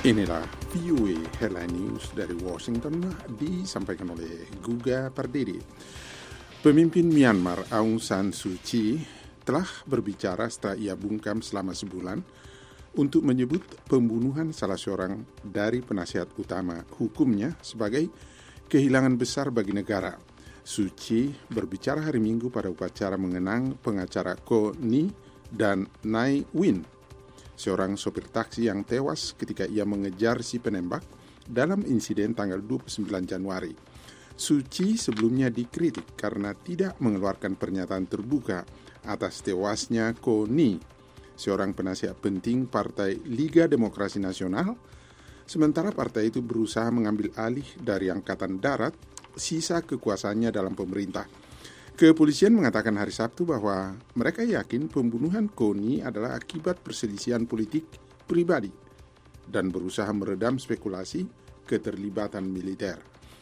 Inilah VOA Headline News dari Washington disampaikan oleh Guga Pardede. Pemimpin Myanmar Aung San Suu Kyi telah berbicara setelah ia bungkam selama sebulan untuk menyebut pembunuhan salah seorang dari penasihat utama hukumnya sebagai kehilangan besar bagi negara. Suu Kyi berbicara hari Minggu pada upacara mengenang pengacara Ko Ni dan Nai Win, seorang sopir taksi yang tewas ketika ia mengejar si penembak dalam insiden tanggal 29 Januari. Suu Kyi sebelumnya dikritik karena tidak mengeluarkan pernyataan terbuka atas tewasnya Ko Ni, seorang penasihat penting Partai Liga Demokrasi Nasional, sementara partai itu berusaha mengambil alih dari Angkatan Darat sisa kekuasaannya dalam pemerintah. Kepolisian mengatakan hari Sabtu bahwa mereka yakin pembunuhan Ko Ni adalah akibat perselisihan politik pribadi dan berusaha meredam spekulasi keterlibatan militer.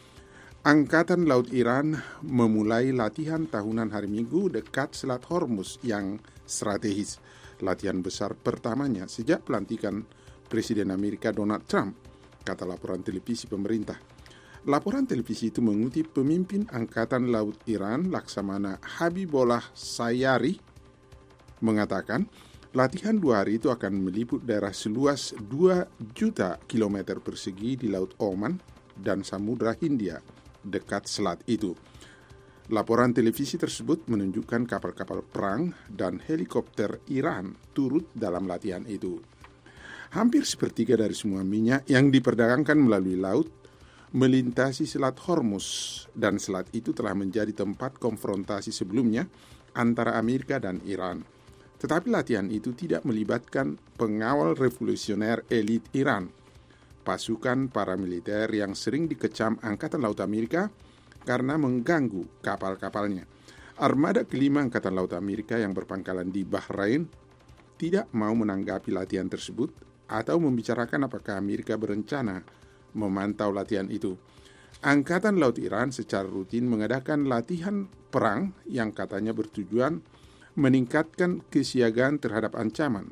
Angkatan Laut Iran memulai latihan tahunan hari Minggu dekat Selat Hormuz yang strategis, latihan besar pertamanya sejak pelantikan Presiden Amerika Donald Trump, kata laporan televisi pemerintah. Laporan televisi itu mengutip pemimpin Angkatan Laut Iran, Laksamana Habibullah Sayari, mengatakan latihan 2 hari itu akan meliput daerah seluas 2 juta kilometer persegi di Laut Oman dan Samudra Hindia dekat selat itu. Laporan televisi tersebut menunjukkan kapal-kapal perang dan helikopter Iran turut dalam latihan itu. Hampir sepertiga dari semua minyak yang diperdagangkan melalui laut melintasi Selat Hormuz, dan selat itu telah menjadi tempat konfrontasi sebelumnya antara Amerika dan Iran. Tetapi latihan itu tidak melibatkan pengawal revolusioner elit Iran, pasukan paramiliter yang sering dikecam Angkatan Laut Amerika karena mengganggu kapal-kapalnya. Armada kelima Angkatan Laut Amerika yang berpangkalan di Bahrain tidak mau menanggapi latihan tersebut atau membicarakan apakah Amerika berencana memantau latihan itu. Angkatan Laut Iran secara rutin mengadakan latihan perang yang katanya bertujuan meningkatkan kesiagaan terhadap ancaman.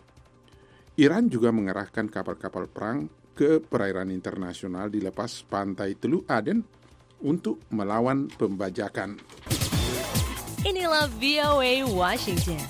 Iran juga mengerahkan kapal-kapal perang ke perairan internasional di lepas pantai Teluk Aden untuk melawan pembajakan. Inilah VOA Washington.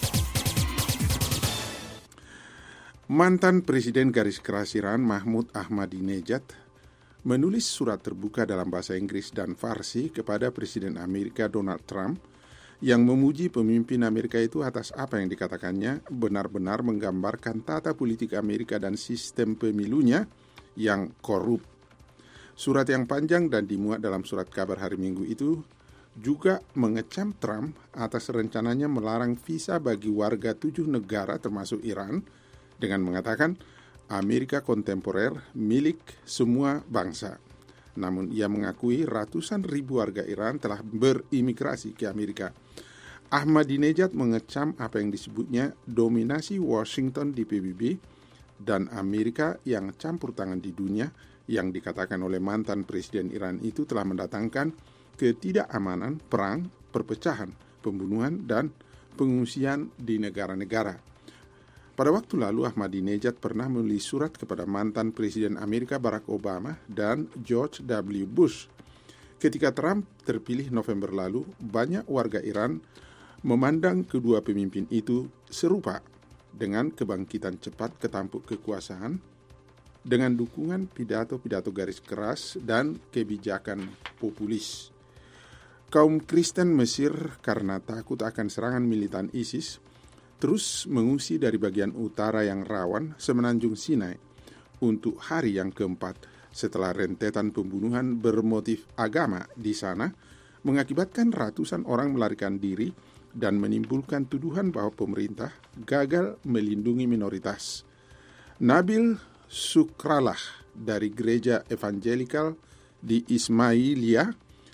Mantan Presiden garis keras Iran Mahmud Ahmadinejad menulis surat terbuka dalam bahasa Inggris dan Farsi kepada Presiden Amerika Donald Trump yang memuji pemimpin Amerika itu atas apa yang dikatakannya benar-benar menggambarkan tata politik Amerika dan sistem pemilunya yang korup. Surat yang panjang dan dimuat dalam surat kabar hari Minggu itu juga mengecam Trump atas rencananya melarang visa bagi warga 7 negara termasuk Iran, dengan mengatakan Amerika kontemporer milik semua bangsa. Namun ia mengakui ratusan ribu warga Iran telah berimigrasi ke Amerika. Ahmadinejad mengecam apa yang disebutnya dominasi Washington di PBB dan Amerika yang campur tangan di dunia, yang dikatakan oleh mantan Presiden Iran itu telah mendatangkan ketidakamanan, perang, perpecahan, pembunuhan, dan pengungsian di negara-negara. Pada waktu lalu, Ahmadinejad pernah menulis surat kepada mantan Presiden Amerika Barack Obama dan George W. Bush. Ketika Trump terpilih November lalu, banyak warga Iran memandang kedua pemimpin itu serupa dengan kebangkitan cepat ketampuk kekuasaan dengan dukungan pidato-pidato garis keras dan kebijakan populis. Kaum Kristen Mesir karena takut akan serangan militan ISIS terus mengungsi dari bagian utara yang rawan semenanjung Sinai untuk hari yang keempat setelah rentetan pembunuhan bermotif agama di sana mengakibatkan ratusan orang melarikan diri dan menimbulkan tuduhan bahwa pemerintah gagal melindungi minoritas. Nabil Sukralah dari gereja evangelikal di Ismailia,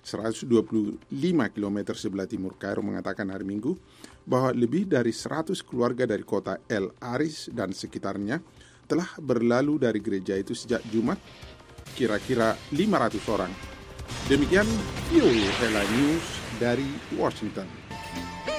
125 km sebelah timur Kairo, mengatakan hari Minggu bahwa lebih dari 100 keluarga dari kota El Aris dan sekitarnya telah berlalu dari gereja itu sejak Jumat, kira-kira 500 orang. Demikian VOA Headline News dari Washington.